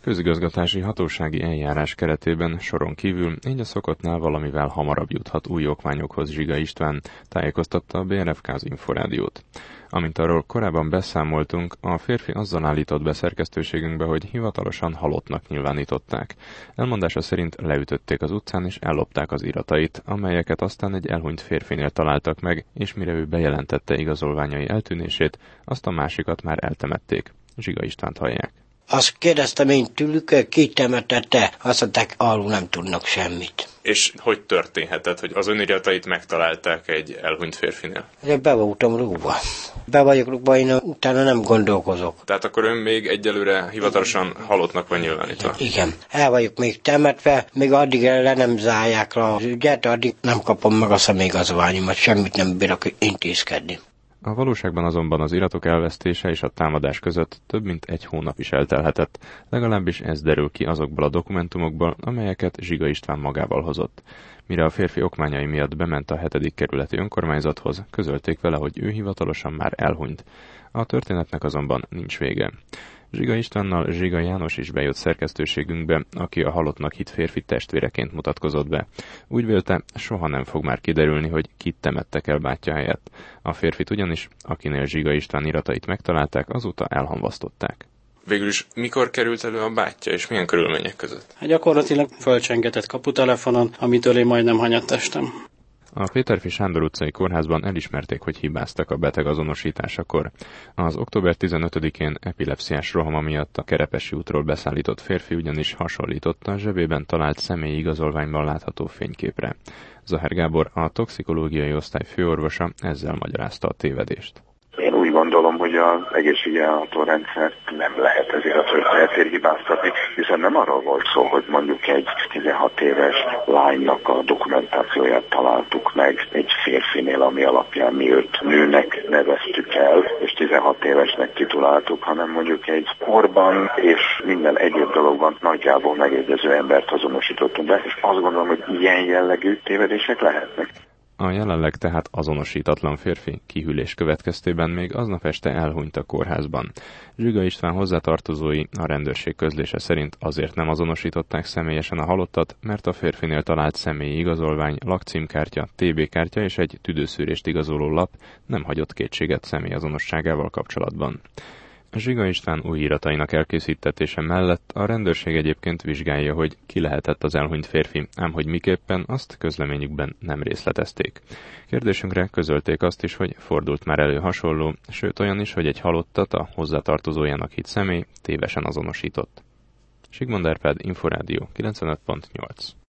Közigazgatási hatósági eljárás keretében soron kívül így a szokottnál valamivel hamarabb juthat új okmányokhoz Zsiga István, tájékoztatta a BRFK az Inforádiót. Amint arról korábban beszámoltunk, a férfi azzal állított be szerkesztőségünkbe, hogy hivatalosan halottnak nyilvánították. Elmondása szerint leütötték az utcán és ellopták az iratait, amelyeket aztán egy elhunyt férfinél találtak meg, és mire ő bejelentette igazolványai eltűnését, azt a másikat már eltemették. Zsiga Istvánt hallják. Azt kérdeztem én tőlük, ki temetette, azt mondták, alul nem tudnak semmit. És hogy történhetett, hogy az öniratait megtalálták egy elhunyt férfinél? Be voltam rúgva. Be vagyok rúgva, én utána nem gondolkozok. Tehát akkor ön még egyelőre hivatalosan halottnak van nyilvánítva? Igen. El vagyok még temetve, még addig le nem zárják az ügyet, addig nem kapom meg a személyigazolványomat, semmit nem bírok intézkedni. A valóságban azonban az iratok elvesztése és a támadás között több mint egy hónap is eltelhetett, legalábbis ez derül ki azokból a dokumentumokból, amelyeket Zsiga István magával hozott. Mire a férfi okmányai miatt bement a 7. kerületi önkormányzathoz, közölték vele, hogy ő hivatalosan már elhunyt. A történetnek azonban nincs vége. Zsiga Istvánnal Zsiga János is bejött szerkesztőségünkbe, aki a halottnak hitt férfi testvéreként mutatkozott be. Úgy vélte, soha nem fog már kiderülni, hogy kit temettek el bátyja helyett. A férfit ugyanis, akinél Zsiga István iratait megtalálták, azóta elhamvasztották. Végülis mikor került elő a bátyja, és milyen körülmények között? Gyakorlatilag fölcsengetett kaputelefonon, amitől én majdnem hanyattestem. A Péterfi Sándor utcai kórházban elismerték, hogy hibáztak a beteg azonosításakor. Az október 15-én epilepsziás rohama miatt a Kerepesi útról beszállított férfi ugyanis hasonlította a zsebében talált személyi igazolványban látható fényképre. Zahár Gábor, a toxikológiai osztály főorvosa ezzel magyarázta a tévedést. Én úgy gondolom, hogy az egészségügyi rendszert nem lehet ezért a történetért hibáztatni, hiszen nem arról volt szó, hogy mondjuk egy 16 éves lánynak a dokumentációját találtuk meg egy férfinél, ami alapján mi őt nőnek neveztük el, és 16 évesnek tituláltuk, hanem mondjuk egy korban és minden egyéb dologban nagyjából megegyező embert azonosítottunk be, és azt gondolom, hogy ilyen jellegű tévedések lehetnek. A jelenleg tehát azonosítatlan férfi kihűlés következtében még aznap este elhunyt a kórházban. Zsiga István hozzátartozói a rendőrség közlése szerint azért nem azonosították személyesen a halottat, mert a férfinél talált személyi igazolvány, lakcímkártya, TB kártya és egy tüdőszűrést igazoló lap nem hagyott kétséget személyazonosságával kapcsolatban. Zsiga István új iratainak elkészítetése mellett a rendőrség egyébként vizsgálja, hogy ki lehetett az elhunyt férfi, ám hogy miképpen, azt közleményükben nem részletezték. Kérdésünkre közölték azt is, hogy fordult már elő hasonló, sőt olyan is, hogy egy halottat a hozzátartozójának hitt személy tévesen azonosított. Sigmond Árpád, Inforádió 95.8.